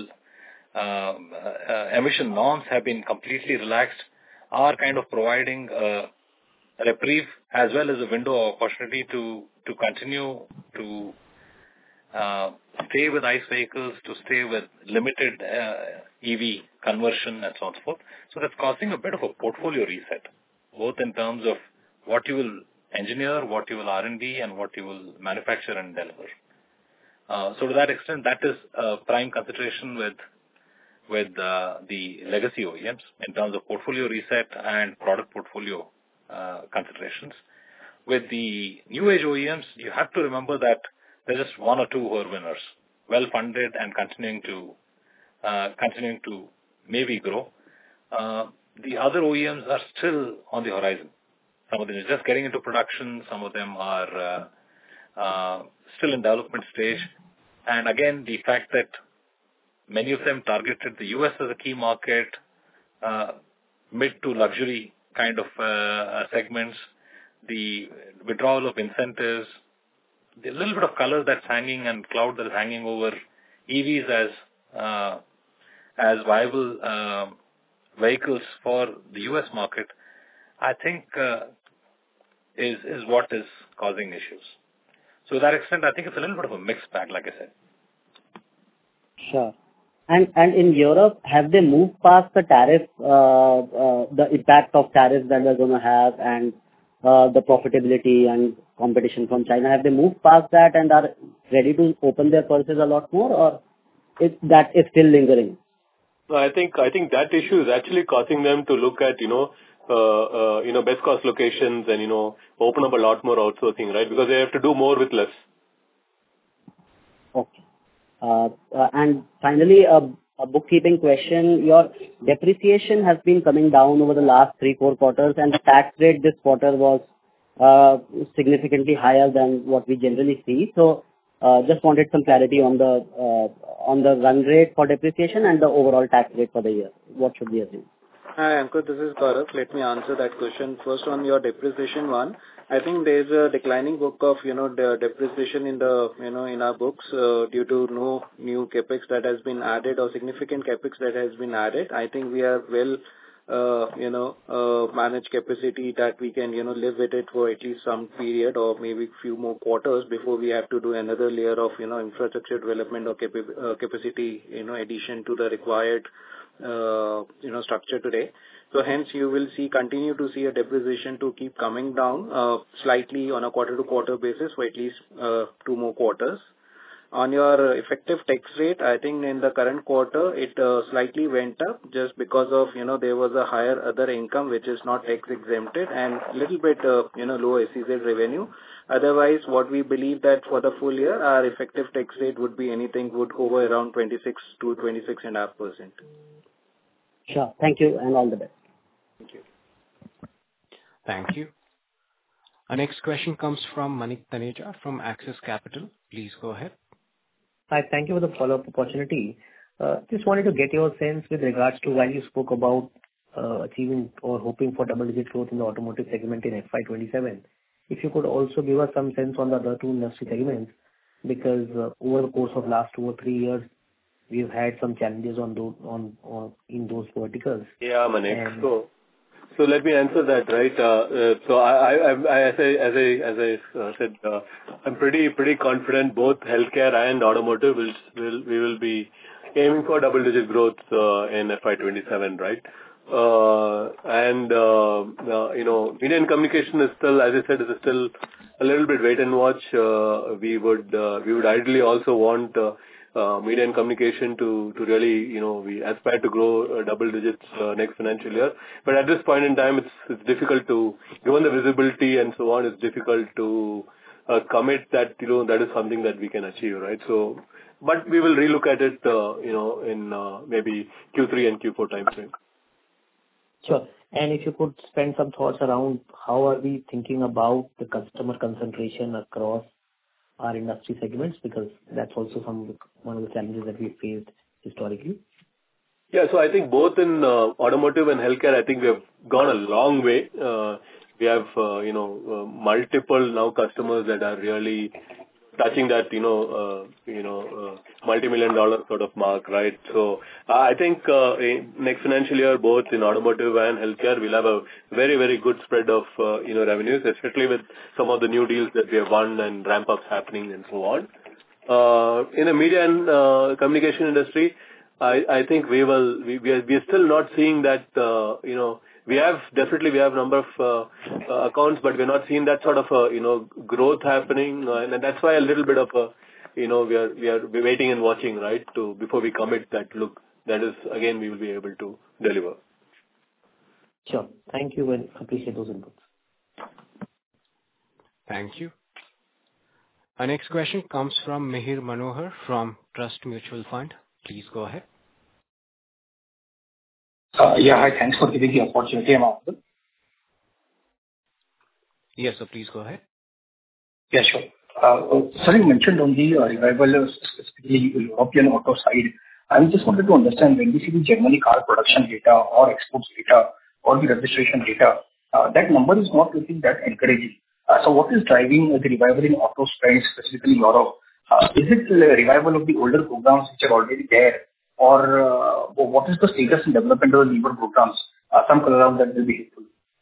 um, uh, emission norms have been completely relaxed are kind of providing a reprieve as well as a window of opportunity to to continue to uh, stay with ICE vehicles, to stay with limited uh, E V conversion and so on and so forth. So that's causing a bit of a portfolio reset, both in terms of what you will engineer, what you will R and D, and what you will manufacture and deliver. Uh, so to that extent, that is a prime consideration with with uh, the legacy O E Ms in terms of portfolio reset and product portfolio uh, considerations. With the new age O E Ms, you have to remember that there's just one or two who are winners, well funded and continuing to uh, continuing to maybe grow. Uh, the other O E Ms are still on the horizon. Some of them are just getting into production. Some of them are uh, uh, still in development stage. And again, the fact that many of them targeted the U S as a key market, uh, mid to luxury kind of uh, segments, the withdrawal of incentives, the little bit of color that's hanging and cloud that is hanging over E Vs as uh, as viable uh, vehicles for the U S market, I think uh, is is what is causing issues. So to that extent, I think it's a little bit of a mixed bag, like I said. Sure. And and in Europe, have they moved past the tariff, uh, uh, the impact of tariffs that they're going to have, and uh, the profitability and competition from China? Have they moved past that and are ready to open their purses a lot more, or is that is still lingering? No, I think I think that issue is actually causing them to look at, you know, uh, uh, you know, best cost locations and, you know, open up a lot more outsourcing, right? Because they have to do more with less. Okay. Uh, uh, and finally, a, a bookkeeping question. Your depreciation has been coming down over the last three, four quarters, and the tax rate this quarter was uh, significantly higher than what we generally see. So, uh, just wanted some clarity on the uh, on the run rate for depreciation and the overall tax rate for the year. What should we assume? Hi, Ankur. This is Gaurav. Let me answer that question. First, on your depreciation one, I think there's a declining book of, you know, the depreciation in the, you know, in our books, uh, due to no new CapEx that has been added or significant CapEx that has been added. I think we are well, uh, you know, uh, managed capacity that we can, you know, live with it for at least some period or maybe few more quarters before we have to do another layer of, you know, infrastructure development or capa- uh, capacity, you know, addition to the required, uh, you know, structure today. So hence you will see, continue to see a depreciation to keep coming down, uh, slightly on a quarter-to-quarter basis for at least, uh, two more quarters. On your effective tax rate, I think in the current quarter, it uh, slightly went up just because of, you know, there was a higher other income which is not tax exempted and little bit, uh, you know, low S E Z revenue. Otherwise, what we believe that for the full year, our effective tax rate would be anything would hover around twenty-six to twenty-six point five percent. Sure. Thank you and all the best. Thank you. Thank you. Our next question comes from Manik Taneja from Axis Capital. Please go ahead. Hi, thank you for the follow-up opportunity. Uh, Just wanted to get your sense with regards to while you spoke about uh, achieving or hoping for double-digit growth in the automotive segment in F Y twenty-seven. If you could also give us some sense on the other two industry segments, because uh, over the course of last two or three years, we've had some challenges on those on, on in those verticals. Yeah, Manik. And- So, so let me answer that, right? Uh, uh, so I, I, I, as I, as I, as I uh, said, uh, I'm pretty, pretty confident both healthcare and automotive will, will, we will be aiming for double-digit growth uh, in F Y twenty-seven, right? Uh, and uh, uh, you know, media and communication is still, as I said, is still a little bit wait and watch. Uh, we would, uh, we would ideally also want. Uh, Uh, media and communication to to really, you know, we aspire to grow uh, double digits uh, next financial year. But at this point in time, it's it's difficult to, given the visibility and so on, it's difficult to uh, commit that, you know, that is something that we can achieve, right? So, but we will relook at it, uh, you know, in uh, maybe Q three and Q four timeframe. Sure. And if you could spend some thoughts around how are we thinking about the customer concentration across our industry segments, because that's also some one of the challenges that we faced historically. Yeah, so I think both in uh, automotive and healthcare, I think we have gone a long way. Uh, we have, uh, you know, uh, multiple now customers that are really touching that, you know, uh, you know, uh, multi-million dollar sort of mark, right? So uh, I think uh, next financial year, both in automotive and healthcare, we'll have a very, very good spread of, uh, you know, revenues, especially with some of the new deals that we have won and ramp-ups happening and so on. Uh, in the media and uh, communication industry, I, I think we will, we, we, are, we are still not seeing that, uh, you know, we have, definitely we have a number of uh, uh, accounts, but we're not seeing that sort of, uh, you know, growth happening. Uh, and that's why a little bit of a, you know, we are, we are we're waiting and watching, right, to, before we commit that, look, that is, again, we will be able to deliver. Sure. Thank you and appreciate those inputs. Thank you. Our next question comes from Mihir Manohar from Trust Mutual Fund. Please go ahead. Uh, yeah, hi. Thanks for giving the opportunity. Am I audible? Yes, so please go ahead. Yeah, sure. Uh, Sir, you mentioned on the uh, revival, specifically European auto side. I just wanted to understand when we see the Germany car production data or exports data or the registration data, uh, that number is not looking that encouraging. Uh, so what is driving uh, the revival in auto spend, specifically Europe? Uh, is it the revival of the older programs which are already there? Or uh, what is the status and development of the newer programs? Uh, some color on that will be helpful.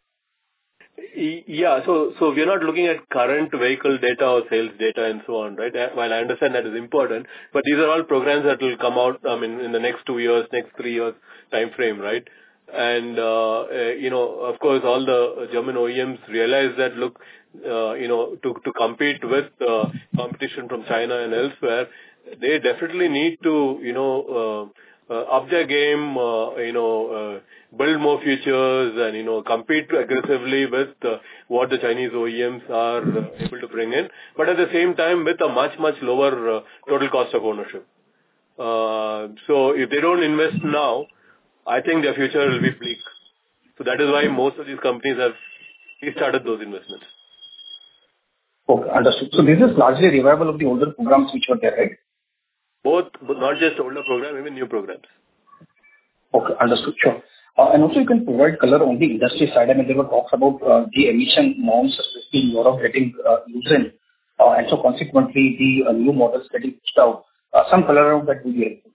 Yeah, so so we're not looking at current vehicle data or sales data and so on, right? While I understand that is important, but these are all programs that will come out, I mean, in the next two years, next three years time frame, right? And, uh, uh, you know, of course, all the German O E Ms realize that, look, uh, you know, to, to compete with uh, competition from China and elsewhere, they definitely need to, you know, uh, uh, up their game, uh, you know, uh, build more features and, you know, compete aggressively with uh, what the Chinese O E Ms are uh, able to bring in, but at the same time with a much, much lower uh, total cost of ownership. Uh, so if they don't invest now, I think their future will be bleak. So that is why most of these companies have restarted those investments. Okay, understood. So this is largely revival of the older programs which were there, right? Both, but not just older programs, even new programs. Okay, understood. Sure. Uh, And also, you can provide color on the industry side. I mean, there were talks about uh, the emission norms, especially in Europe, getting uh, loosened, uh, and so consequently, the uh, new models getting pushed out. Uh, Some color around that will be helpful.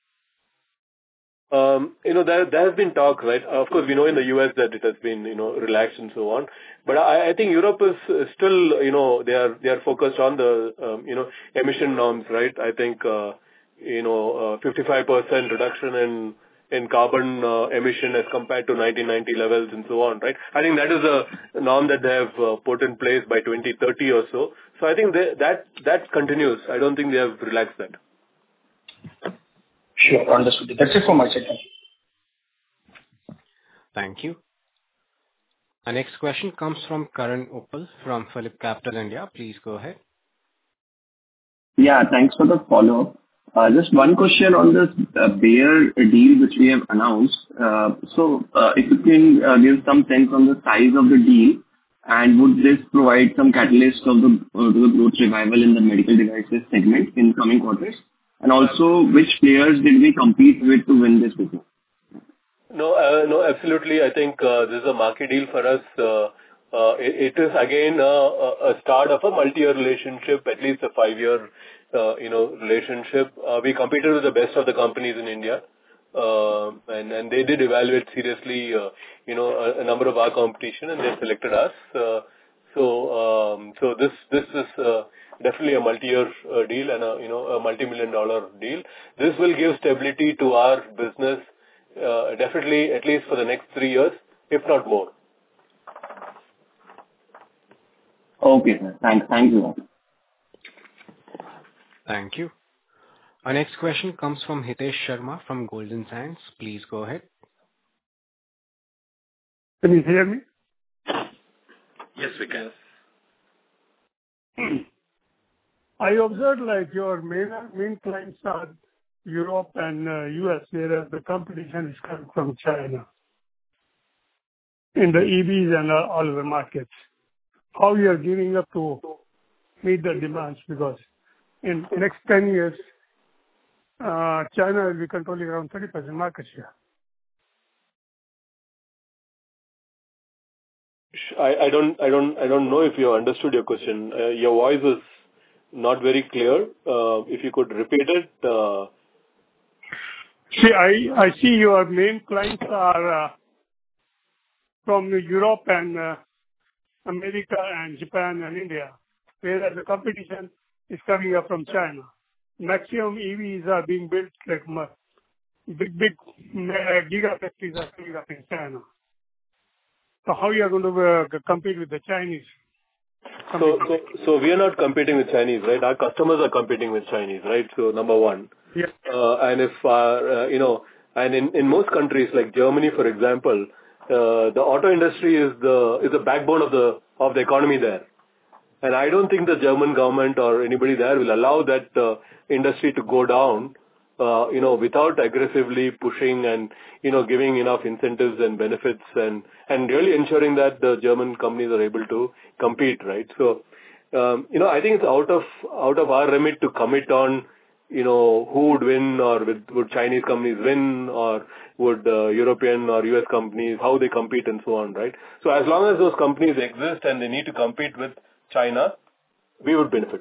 Um, You know, there there has been talk, right? Of course, we know in the U S that it has been, you know, relaxed and so on. But I I think Europe is uh, still, you know, they are they are focused on the, um, you know, emission norms, right? I think, uh, you know, uh, fifty-five percent reduction in in carbon uh, emission as compared to nineteen ninety levels and so on, right? I think that is a norm that they have uh, put in place by twenty thirty or so. So I think they, that that continues. I don't think they have relaxed that. Sure. Understood. That's it from my side. Thank you. Thank you. Our next question comes from Karan Uppal from Phillip Capital India. Please go ahead. Yeah, thanks for the follow-up. Uh, Just one question on this uh, Bayer deal which we have announced. Uh, So, uh, if you can uh, give some sense on the size of the deal, and would this provide some catalyst of the uh, to the growth revival in the medical devices segment in coming quarters? And also, which players did we compete with to win this business? No, uh, no, absolutely. I think uh, this is a market deal for us. Uh, uh, it, it is again uh, a a start of a multi-year relationship, at least a five-year, uh, you know, relationship. Uh, we competed with the best of the companies in India, uh, and and they did evaluate seriously, uh, you know, a, a number of our competition, and they selected us. Uh, so, um, so this this is uh, definitely a multi-year uh, deal and a you know a multi-million dollar deal. This will give stability to our business. Uh, definitely, at least for the next three years, if not more. Okay, sir. Thanks. Thank you. Thank you. Our next question comes from Hitesh Sharma from Golden Sands. Please go ahead. Can you hear me? Yes, we can. I observed like your main main clients are Europe and uh, U S, whereas the competition is coming from China in the E Vs and uh, all the markets. How you are gearing up to meet the demands? Because in next ten years, uh, China will be controlling around thirty percent market share. I, I don't, I don't, I don't know if you understood your question. Uh, your voice is not very clear. Uh, if you could repeat it. Uh, See, I, I see your main clients are uh, from Europe and uh, America and Japan and India, whereas the competition is coming up from China. Maximum E Vs are being built like big, big uh, gigafactories are coming up in China. So how you are going to uh, compete with the Chinese? so, so, so we are not competing with Chinese, right? Our customers are competing with Chinese, right? So number one. Yeah. Uh, and if, uh, uh, you know, and in, in most countries like Germany, for example, uh, the auto industry is the is the backbone of the of the economy there. And I don't think the German government or anybody there will allow that uh, industry to go down, uh, you know, without aggressively pushing and, you know, giving enough incentives and benefits and, and really ensuring that the German companies are able to compete, right? So, um, you know, I think it's out of out of our remit to commit on, you know, who would win, or would, would Chinese companies win, or would uh, European or U S companies, how they compete and so on, right? So as long as those companies exist and they need to compete with China, we would benefit.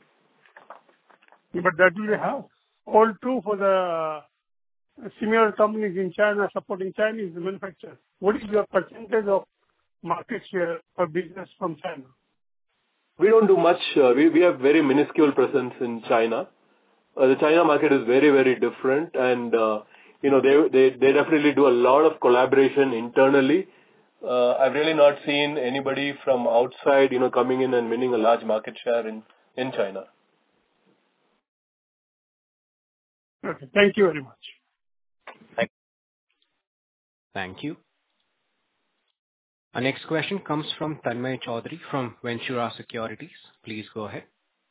But that will have all true for the similar companies in China supporting Chinese manufacturers. What is your percentage of market share for business from China? We don't do much. Uh, we, we have very minuscule presence in China. Uh, the China market is very, very different, and uh, you know they, they they definitely do a lot of collaboration internally. Uh, I've really not seen anybody from outside, you know, coming in and winning a large market share in in China. Okay, thank you very much. Thank Thank you. Our next question comes from Tanmay Chaudhary from Ventura Securities. Please go ahead.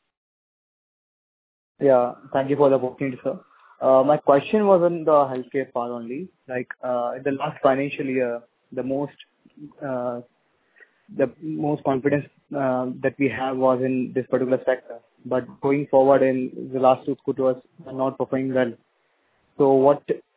Yeah, thank you for the opportunity, sir. Uh, my question was on the healthcare part only. Like uh, in the last financial year, the most uh, the most confidence uh, that we have was in this particular sector. But going forward in the last two quarters, are not performing well. So what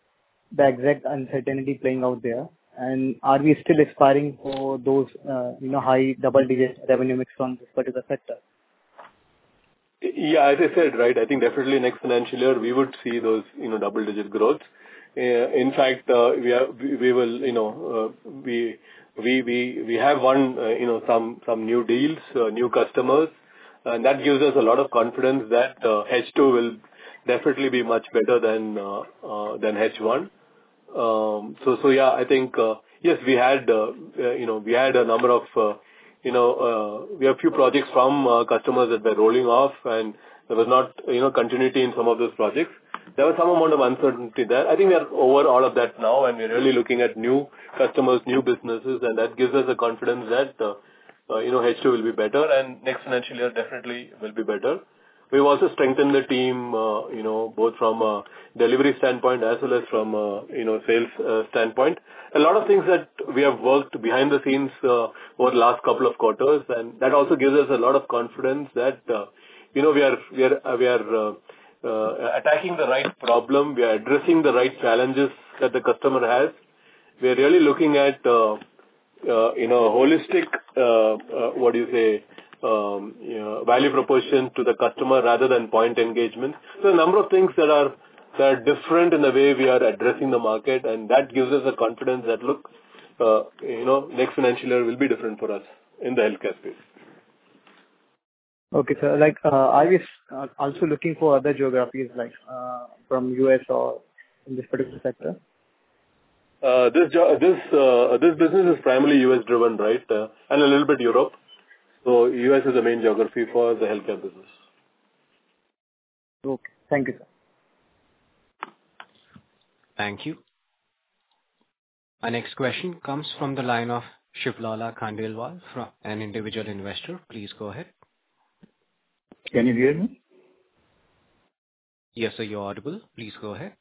the exact uncertainty playing out there? And are we still aspiring for those, uh, you know, high double-digit revenue mix from this particular sector? Yeah, as I said, right, I think definitely next financial year we would see those, you know, double-digit growth. Uh, in fact, uh, we are, we, we will, you know, uh, we we we we have won, uh, you know, some some new deals, uh, new customers, and that gives us a lot of confidence that uh, H two will definitely be much better than uh, uh, than H one. Um, so so yeah, I think uh, yes, we had uh, uh, you know we had a number of uh, you know, uh, we have few projects from uh, customers that were rolling off, and there was not, you know, continuity in some of those projects. There was some amount of uncertainty there. I think we are over all of that now, and we're really looking at new customers, new businesses, and that gives us the confidence that, uh, uh, you know, H two will be better, and next financial year definitely will be better. We've also strengthened the team, uh, you know, both from a delivery standpoint as well as from a, you know, sales uh, standpoint. A lot of things that we have worked behind the scenes uh, over the last couple of quarters, and that also gives us a lot of confidence that, uh, you know, we are we are uh, we are uh, uh, attacking the right problem. We are addressing the right challenges that the customer has. We are really looking at, uh, uh, you know, holistic, uh, uh, what do you say, Um, you know, value proposition to the customer rather than point engagement. So a number of things that are that are different in the way we are addressing the market, and that gives us a confidence that, look, uh, you know, next financial year will be different for us in the healthcare space. Okay, sir. Like, uh, are we uh, also looking for other geographies, like uh, from U S or in this particular sector? Uh, this jo- this uh, this business is primarily U S driven, right, uh, and a little bit Europe. So U S is the main geography for the healthcare business. Okay. Thank you, sir. Thank you. Our next question comes from the line of Shivlala Khandelwal, from an individual investor. Please go ahead. Can you hear me? Yes, sir, you're audible. Please go ahead.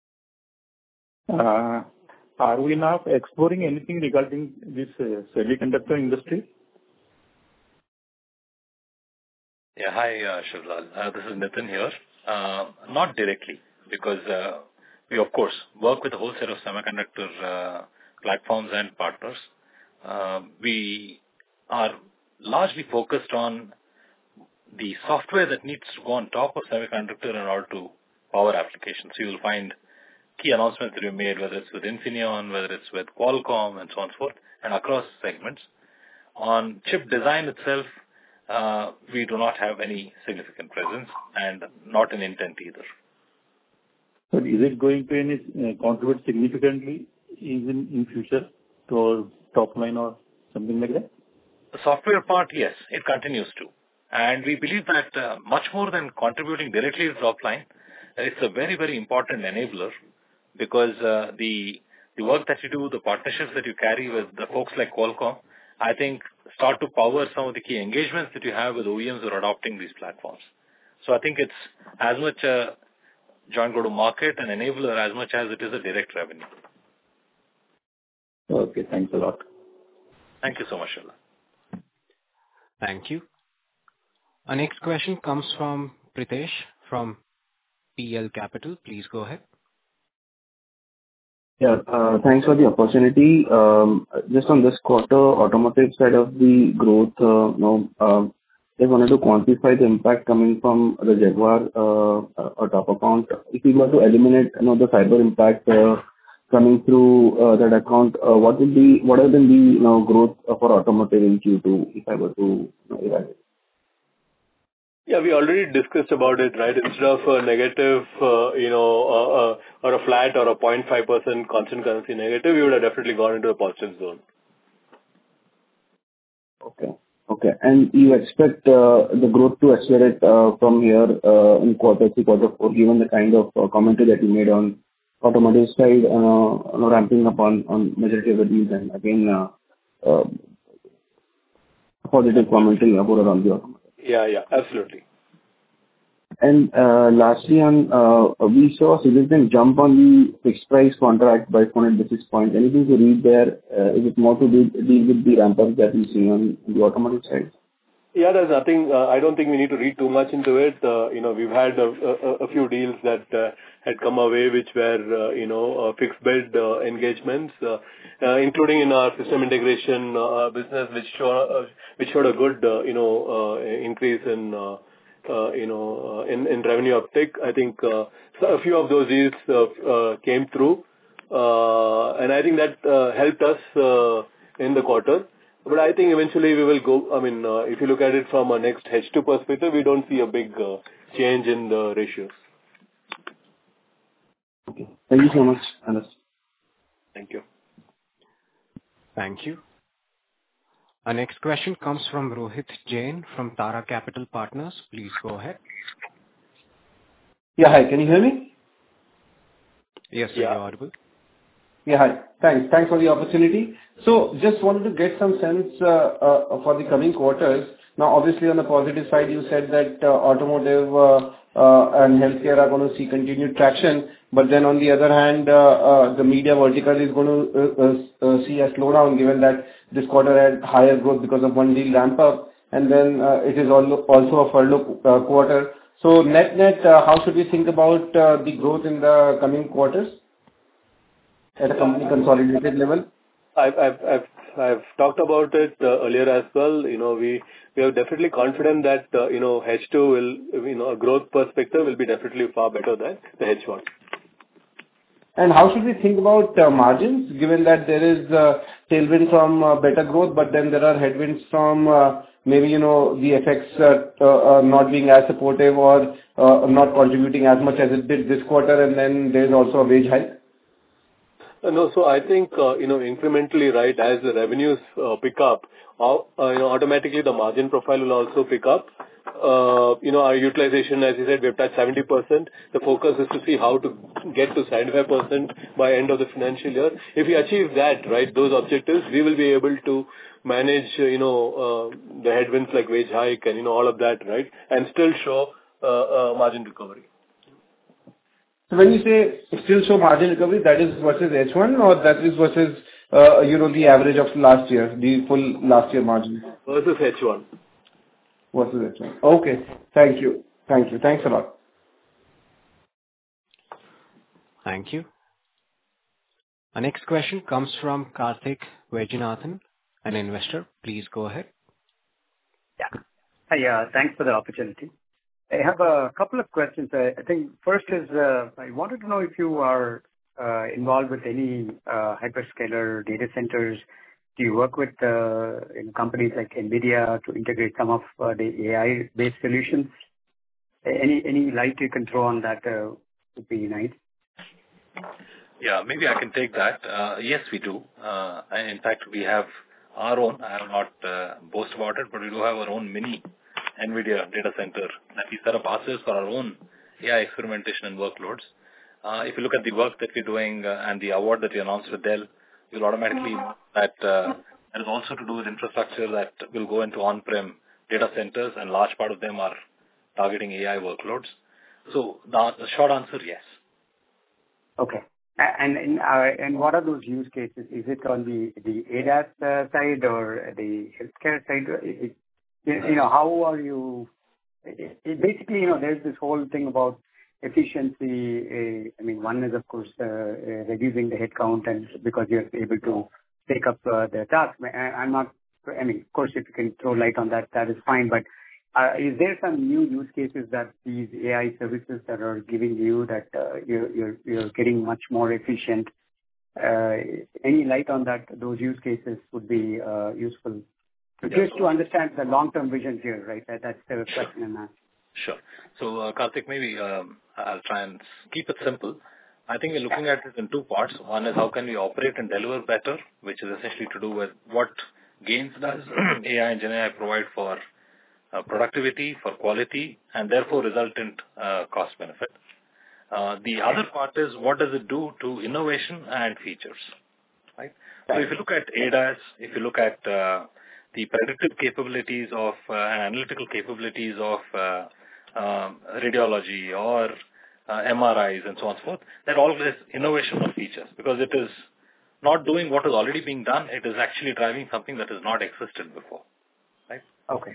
Uh, are we now exploring anything regarding this uh, semiconductor industry? Yeah, hi, uh, Shivlal. Uh, this is Nitin here. Uh, not directly, because uh, we, of course, work with a whole set of semiconductor uh, platforms and partners. Uh, we are largely focused on the software that needs to go on top of semiconductor in order to power applications. So you will find key announcements that we made, whether it's with Infineon, whether it's with Qualcomm, and so on and so forth, and across segments. On chip design itself, uh, we do not have any significant presence and not an intent either. So is it going to any, uh, contribute significantly in, in future to our top line or something like that? The software part, yes, it continues to. And we believe that uh, much more than contributing directly to the top line, it's a very, very important enabler, because uh, the the work that you do, the partnerships that you carry with the folks like Qualcomm, I think start to power some of the key engagements that you have with O E Ms who are adopting these platforms. So I think it's as much a joint go-to-market and enabler as much as it is a direct revenue. Okay, thanks a lot. Thank you so much, Shila. Thank you. Our next question comes from Pritesh from P L Capital. Please go ahead. Yeah, uh, thanks for the opportunity. Um, Just on this quarter, automotive side of the growth, uh, you know, um, just wanted to quantify the impact coming from the Jaguar uh, uh, top account. If we were to eliminate, you know, the cyber impact uh, coming through uh, that account, uh, what would be, what have been the, you know, growth for automotive in Q two, if I were to, you know, evaluate? Yeah, we already discussed about it, right? Instead of a negative, uh, you know, uh, uh, or a flat or a zero point five percent constant currency negative, we would have definitely gone into a positive zone. Okay. Okay. And you expect uh, the growth to accelerate uh, from here uh, in quarter three, quarter four, given the kind of uh, commentary that you made on automotive side, uh, you know, ramping up on on majority of the deals, and again, uh, uh, positive commentary about around the automotive. Yeah, yeah, absolutely. And uh, lastly, on uh, we saw a significant jump on the fixed price contract by four hundred basis points. Anything to read there? Uh, is it more to do deal with the ramp up that we see on the automotive side? Yeah, there's nothing. uh, I don't think we need to read too much into it. Uh, You know, we've had a a- a few deals that uh, had come our way, which were, uh, you know, uh, fixed bid uh, engagements, uh, uh, including in our system integration uh, business, which show- uh, which showed a good, uh, you know, uh, increase in, uh, uh, you know, uh, in in revenue uptick. I think uh, so a few of those deals uh, uh, came through, uh, and I think that uh, helped us uh, in the quarter. But I think eventually we will go, I mean, uh, if you look at it from a next H two perspective, we don't see a big uh, change in the ratios. Thank you so much, Anas. Thank you. Thank you. Our next question comes from Rohit Jain from Tara Capital Partners. Please go ahead. Yeah, hi. Can you hear me? Yes, sir, you're audible. Yeah, hi. Thanks. Thanks for the opportunity. So just wanted to get some sense uh, uh, for the coming quarters. Now, obviously, on the positive side, you said that uh, automotive uh, uh, and healthcare are going to see continued traction. But then on the other hand, uh, uh, the media vertical is going to uh, uh, uh, see a slowdown, given that this quarter had higher growth because of one deal ramp up, and then uh, it is al- also a furlough uh, quarter. So net-net, uh, how should we think about uh, the growth in the coming quarters at a company consolidated level? I've I've I've I've talked about it uh, earlier as well. You know, we we are definitely confident that, uh, you know, H two will, you know, a growth perspective will be definitely far better than the H one. And how should we think about uh, margins, given that there is uh, tailwind from uh, better growth, but then there are headwinds from uh, maybe, you know, the effects uh, uh, uh, not being as supportive or uh, not contributing as much as it did this quarter, and then there is also a wage hike? Uh, No, so I think, uh, you know, incrementally, right, as the revenues uh, pick up, uh, uh, you know, automatically the margin profile will also pick up. Uh, You know, our utilization, as you said, we've touched seventy percent. The focus is to see how to get to seventy-five percent by end of the financial year. If we achieve that, right, those objectives, we will be able to manage, uh, you know, uh, the headwinds like wage hike and, you know, all of that, right, and still show uh, uh, margin recovery. So when you say still show margin recovery, that is versus H one, or that is versus, uh, you know, the average of last year, the full last year margin? Versus H one. Versus H one. Okay. Thank you. Thank you. Thanks a lot. Thank you. Our next question comes from Karthik Vaidyanathan, an investor. Please go ahead. Yeah. Hi, uh, thanks for the opportunity. I have a couple of questions. I I think first is, uh, I wanted to know if you are uh, involved with any uh, hyperscaler data centers. Do you work with uh, in companies like NVIDIA to integrate some of uh, the A I-based solutions? Any any light you can throw on that uh, would be nice. Yeah, maybe I can take that. Uh, yes, we do. Uh, and in fact, we have our own. I will not uh, boast about it, but we do have our own mini NVIDIA data center that we set up ourselves for our own A I experimentation and workloads. Uh, if you look at the work that we're doing uh, and the award that we announced with Dell, you'll automatically know that uh, that is also to do with infrastructure that will go into on-prem data centers, and large part of them are targeting A I workloads. So the, the short answer, yes. Okay. And and, uh, and what are those use cases? Is it on the the A D A S uh, side or the healthcare side? It, you know, how are you? It, it basically, you know, there's this whole thing about efficiency. Uh, I mean, one is of course uh, uh, reducing the headcount, and because you're able to take up uh, the task. I, I'm not. I mean, of course, if you can throw light on that, that is fine. But uh, is there some new use cases that these A I services that are giving you that uh, you're, you're you're getting much more efficient? Uh, any light on that? Those use cases would be uh, useful. So just to understand the long-term vision here, right? That, that's the question I'm asking. Sure. So, uh, Karthik, maybe um, I'll try and keep it simple. I think we're looking at it in two parts. One is how can we operate and deliver better, which is essentially to do with what gains does A I and Gen A I provide for uh, productivity, for quality, and therefore resultant uh, cost benefit. Uh, the other part is what does it do to innovation and features, right? So if you look at A D A S, if you look at uh, the predictive capabilities of uh, and analytical capabilities of uh, um, radiology or uh, M R Is and so on and so forth, that all is innovation of features, because it is not doing what is already being done, it is actually driving something that has not existed before, right? Okay.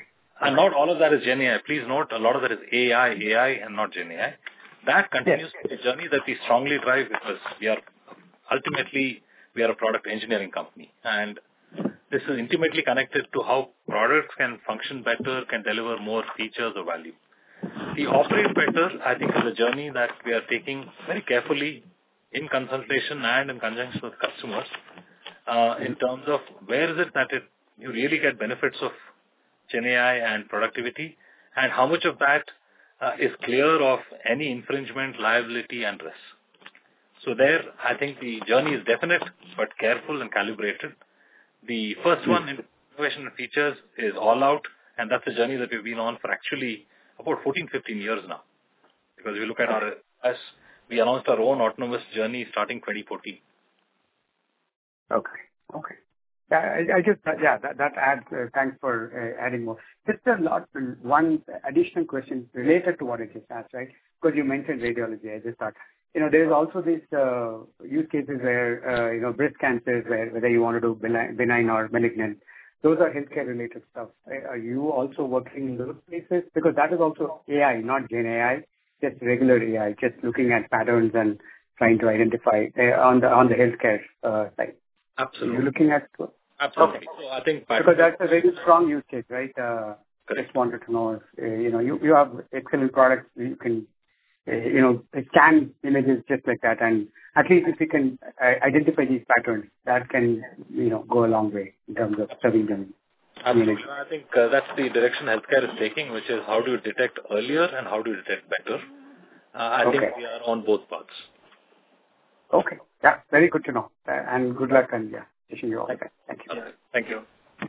And not all of that is Gen A I. Please note, a lot of that is A I, A I, and not Gen A I. That continues to be a journey that we strongly drive because we are ultimately, we are a product engineering company. And this is intimately connected to how products can function better, can deliver more features or value. The operate better, I think, is a journey that we are taking very carefully in consultation and in conjunction with customers uh, in terms of where is it that it, you really get benefits of Gen A I and productivity, and how much of that uh, is clear of any infringement, liability, and risk. So there, I think the journey is definite, but careful and calibrated. The first one, innovation and features, is all out, and that's a journey that we've been on for actually about fourteen, fifteen years now. Because we look at our, as we announced our own autonomous journey starting twenty fourteen. Okay. Okay. Yeah, I, I just, yeah, that, that adds, uh, thanks for uh, adding more. Just a lot, one additional question related to what I just asked, right? Because you mentioned radiology, I just thought, you know, there's also these uh, use cases where, uh, you know, breast cancers, where whether you want to do benign, benign or malignant, those are healthcare related stuff. Are you also working in those places? Because that is also A I, not Gen A I, just regular A I, just looking at patterns and trying to identify uh, on the on the healthcare uh, side. Absolutely. You're looking at... Absolutely. Okay. So I think because that's a very strong use case, right? Uh, just wanted to know if, uh, you know, you, you have excellent products, you can, uh, you know, scan images just like that, and at least if you can uh, identify these patterns, that can, you know, go a long way in terms of serving them. Absolutely. I think uh, that's the direction healthcare is taking, which is how do you detect earlier and how do you detect better. Uh, I okay. think we are on both paths. Okay. Yeah, very good to know. Uh, and good luck, and yeah, wishing you all the best. Thank you. Okay. Thank you.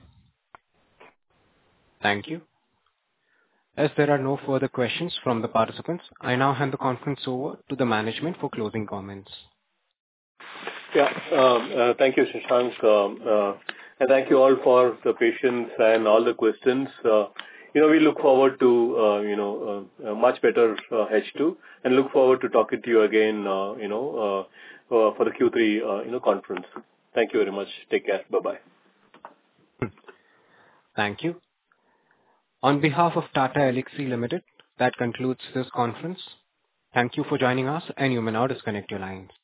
Thank you. As there are no further questions from the participants, I now hand the conference over to the management for closing comments. Yeah. Um, uh, thank you, Shashank. Um, uh, and thank you all for the patience and all the questions. Uh, you know, we look forward to, uh, you know, uh, a much better uh, H two and look forward to talking to you again, uh, you know, uh, uh, for the Q three, uh, you know, conference. Thank you very much. Take care. Bye-bye. Thank you. On behalf of Tata Elxsi Limited, that concludes this conference. Thank you for joining us, and you may now disconnect your lines.